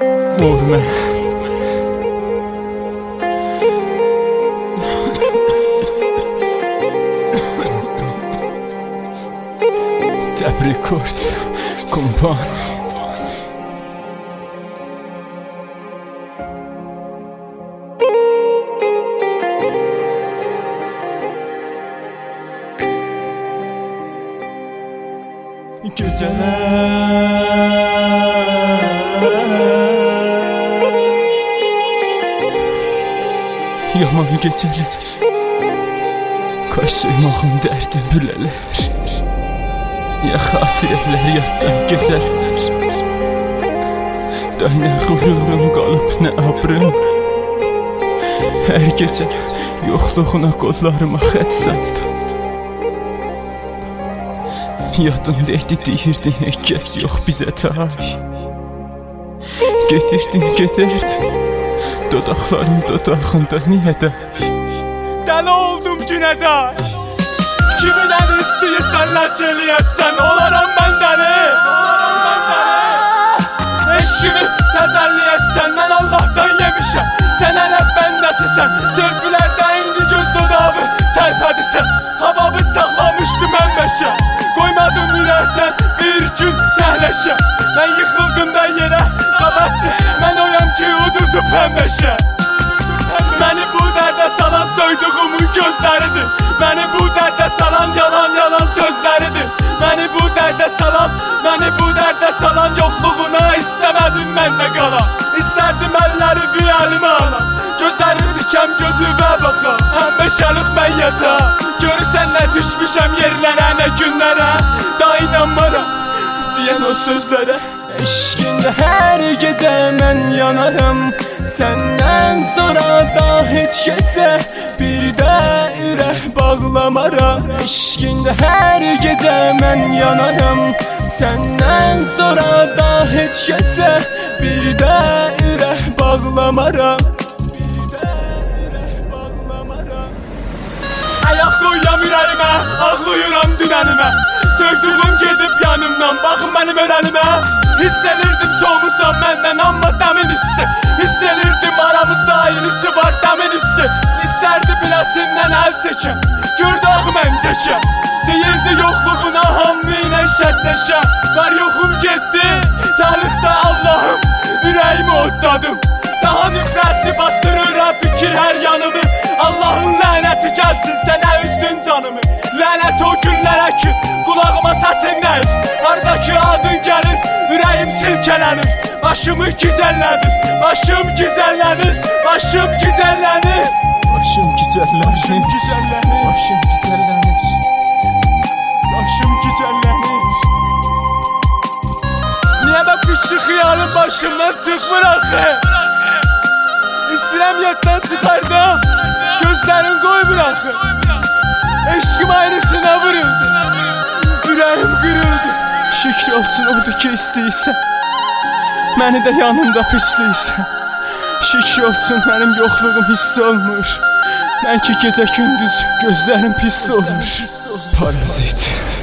Vur mən Təbrikord Kumpan Yaman gecələr Qaş suymağın dərdim bülələr Ya xatirələr yaddan gedər Day nə xururum qalıb nə abrım Hər gecə yoxluğuna qollarıma xət satdım Yadımdaydı deyirdin heç kəs yox bizə tay Getirdin gedərdin Dodaqların dodağında niyə day Dəli oldum günə day Kimin əli istəyirsən lək eləyəsən Olaram mən dəli Eşkimi təzəlliyəsən Mən Allahdan yemişəm Sən hələ bəndəsisən Selfilərdə indi göz dodağı tərpədisən Havabı saxlamışdım əmməşə Qoymadım ürəkdən bir gün təhləşə Mən yıxıldım da yerə qabası Mən oyam ki uduzub həmməşə Məni bu dərdə salan soyduğumun gözləridir Məni bu dərdə salan yalan sözləridir Məni bu dərdə salan yoxluğuna istəmədim mən də qalan İstərdim əlləri bir əlimə alan Gözləri dikəm gözümə baxan Həmməşəlik məyyətə Görürsən nə düşmüşəm yerlərə nə günlərə Da inanmaram deyən o sözlərə Eşqində hər gecə mən yanarım Səndən sonra da heç kəsə bir də ürək bağlamaram Eşqində hər gecə mən yanarım Səndən sonra da heç kəsə bir də ürək bağlamaram Ayaq qoyam ürəyimə, ağlayıram dünənimə Söktüğüm gedib yanımdan, baxın mənim önəlimə Hiss edirdim soğumusan məndən, amma dəmin isti Hiss edirdim aramızda ayrısı var dəmin isti İstərdi biləsindən əl çəkəm, gördü ağ mən geçəm Deyirdi yoxluğuna hamı ilə şərtləşəm Var yoxum getdi, tarixdə Allahım, ürəyimi otladım Daha nifrətli bastırıram fikir hər yanımı Allahın lənəti gəlsin sənə üstün canımı Lənət o günlərə ki qulağıma səsin nəyir Haradakı adın gəlir ürəyim silkələnir Başımı gicəllənir, başım gicəllənir Başım gicəllənir Başım gicəllənir Başım gicəllənir Başım gicəllənir Başım gicəllənir Niyə bə fikri xiyalım başımdan çıxmır axı İstəyirəm yaddan çıxardım Gözlərin qoymur axı Eşqim ayrısına vurulsun Ürəyim qırıldı Şükür olsun odur ki istəyirsən Məni də yanımda pisləyirsən Şükür olsun mənim yoxluğum hiss olmur Mən ki gecə gündüz gözlərim pis olur Parazit